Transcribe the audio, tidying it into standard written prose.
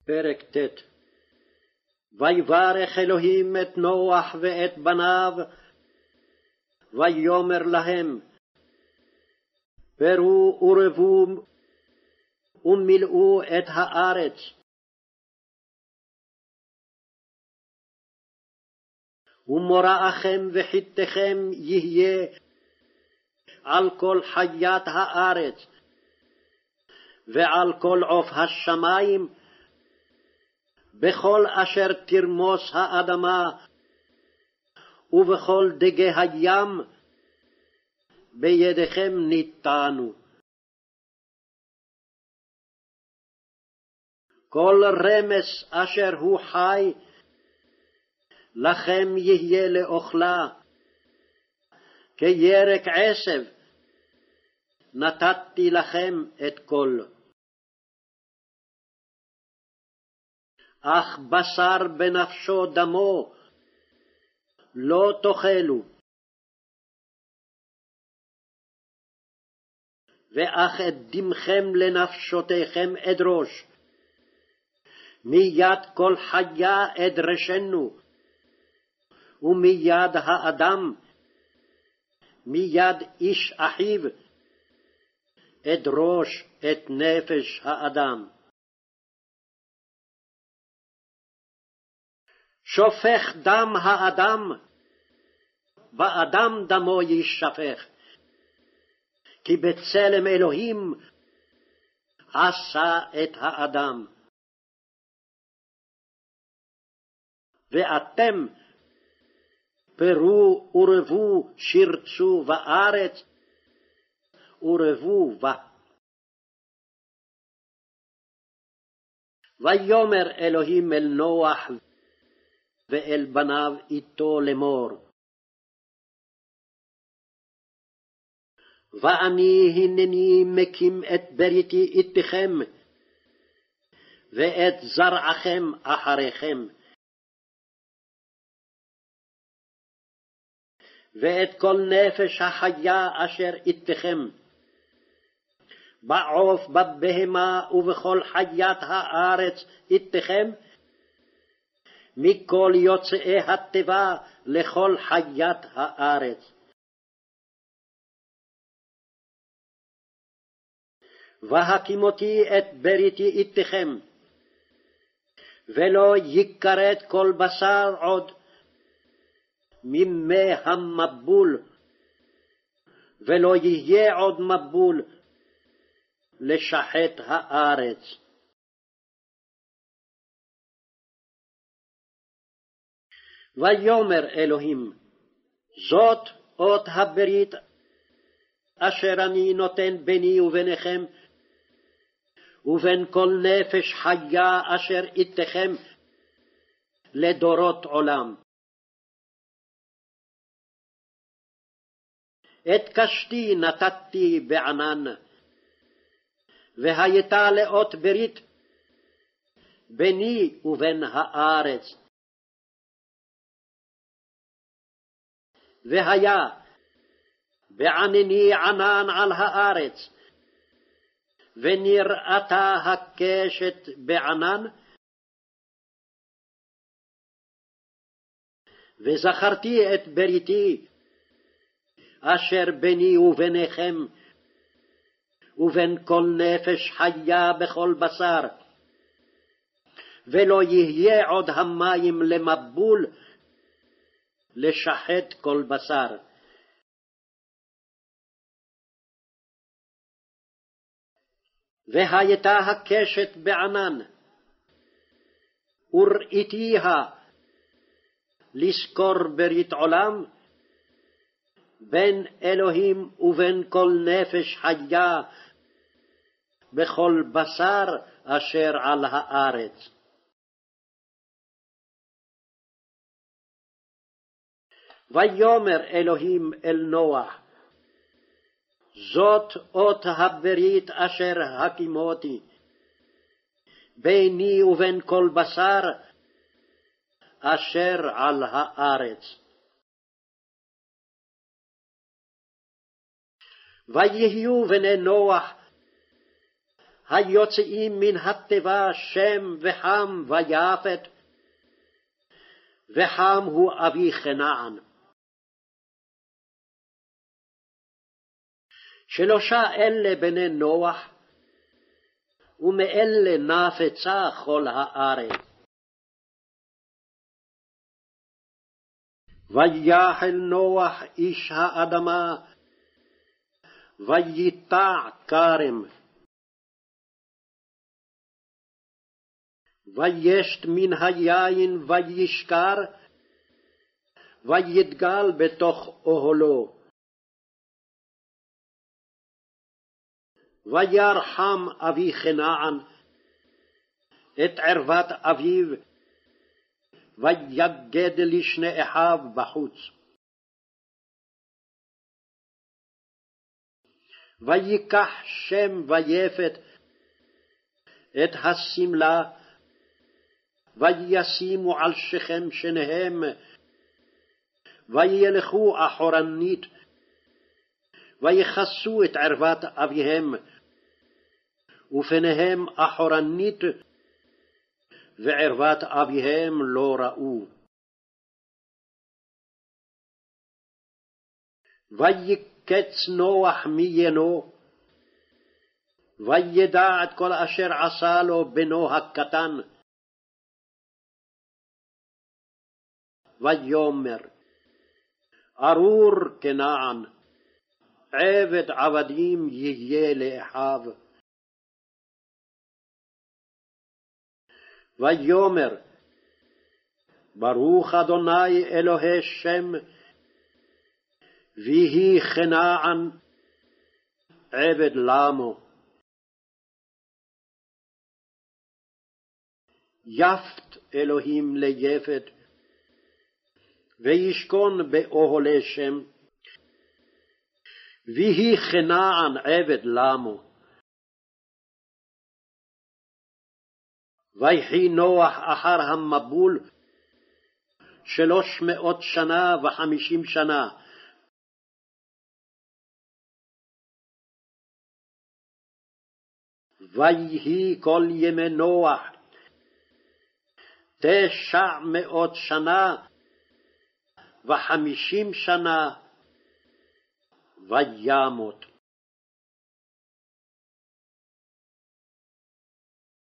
פרק ט'. ויברך אלוהים את נוח ואת בניו, ויאמר להם, פרו ורבו ומילאו את הארץ. ומוראכם וחיתכם יהיה על כל חיית הארץ, ועל כל עוף השמים, בכל אשר תרמוס האדמה, ובכל דגי הים, בידיכם ניתנו. כל רמס אשר הוא חי, לכם יהיה לאוכלה, כירק עשב, נתתי לכם את כל. אך בשר בנפשו דמו, לא תאכלו. ואך את דמכם לנפשותיכם אדרוש, מיד כל חיה אדרשנו, ומיד האדם, מיד איש אחיו, אדרוש את נפש האדם. שופך דם האדם, באדם דמו יישפך, כי בצלם אלוהים עשה את האדם. ואתם פרו ורבו שרצו בארץ, ורבו בה. ויאמר אלוהים אל נוח ואל בניו איתו לאמור, ואני הנני מקים את בריתי איתכם, ואת זרעכם אחריכם, ואת כל נפש החיה אשר איתכם, בעוף, בבהמה ובכל חיית הארץ איתכם, מכל יוצאי התיבה לכל חיית הארץ. והקימותי את בריתי איתכם, ולא יכרת כל בשר עוד ממי המבול, ולא יהיה עוד מבול לשחט הארץ. ויאמר אלוהים, זאת אות הברית אשר אני נותן ביני וביניכם, ובין כל נפש חיה אשר איתכם לדורות עולם. את קשתי נתתי בענן, והייתה לאות ברית ביני ובין הארץ. והיה בענני ענן על הארץ, ונראתה הקשת בענן, וזכרתי את בריתי אשר ביני וביניכם, ובין כל נפש חיה בכל בשר, ולא יהיה עוד המים למבול לשחט כל בשר. והייתה הקשת בענן, וראיתיה לזכור ברית עולם, בין אלוהים ובין כל נפש חיה בכל בשר אשר על הארץ. ויאמר אלוהים אל נוח, זאת אות הברית אשר הקימותי ביני ובין כל בשר אשר על הארץ. ויהיו בני נוח היוצאים מן התיבה שם וחם ויפת, וחם הוא אבי כנען. שלושה אלה בני נוח, ומאלה נפצה כל הארץ. ויחל נוח איש האדמה, וייטע כרם. וישת מן היין וישכר, ויתגל בתוך אוהלו. וירחם אבי כנען את ערוות אביו, ויגד לשני אחיו בחוץ. ויקח שם ויפת את השמלה, וישימו על שכם שניהם, וילכו אחורנית, ויכסו את ערוות אביהם, ופניהם אחורנית, וערוות אביהם לא ראו. ויקץ נוח מיינו, וידע את כל אשר עשה לו בנו הקטן. ויאמר, ארור כנען, עבד עבדים יהיה לאחיו. ויאמר, ברוך אדוני אלוהי שם, ויהי כנען עבד למו. יפת אלוהים ליפת, וישכון באוהלי שם, ויהי כנען עבד למו. ויחי נוח אחר המבול 350 שנה. ויהי כל ימי נוח 900 שנה ו50 שנה, וימות.